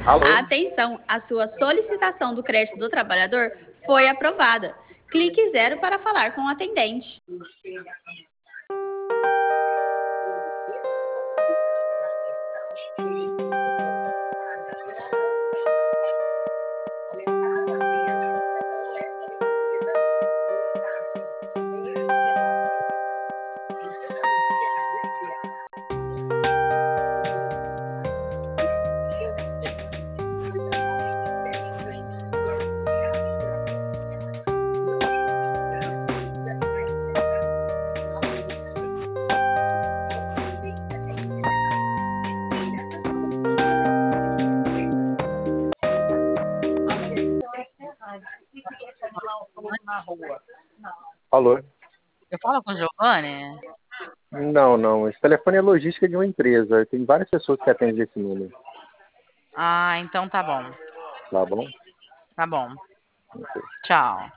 Alô? Atenção, a sua solicitação do crédito do trabalhador foi aprovada. Clique 0 para falar com o atendente. Alô? Eu falo com o Giovanni? Não. Esse telefone é logística de uma empresa. Tem várias pessoas que atendem esse número. Ah, então tá bom. Tá bom? Tá bom. Ok. Tchau.